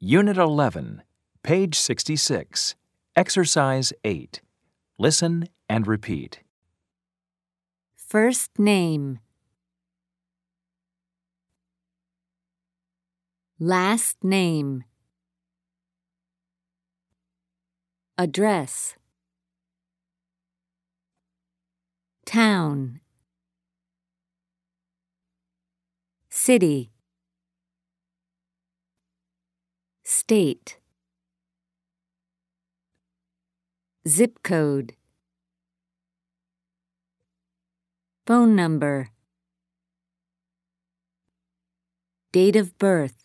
Unit 11, page 66, Exercise 8. Listen and repeat. First name. Last name. Address. Town. City. State. Zip code. Phone number. Date of birth.